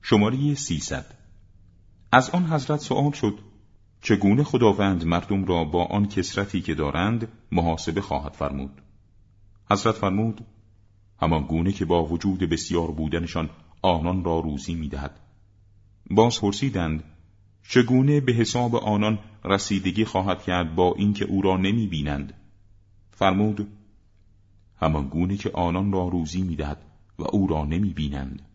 شماره 300. از آن حضرت سؤال شد چگونه خداوند مردم را با آن کثرتی که دارند محاسبه خواهد فرمود؟ حضرت فرمود همان گونه که با وجود بسیار بودنشان آنان را روزی می‌دهد. باز پرسیدند چگونه به حساب آنان رسیدگی خواهد کرد با اینکه او را نمی‌بینند؟ فرمود همان گونه که آنان را روزی می‌دهد و او را نمی‌بینند.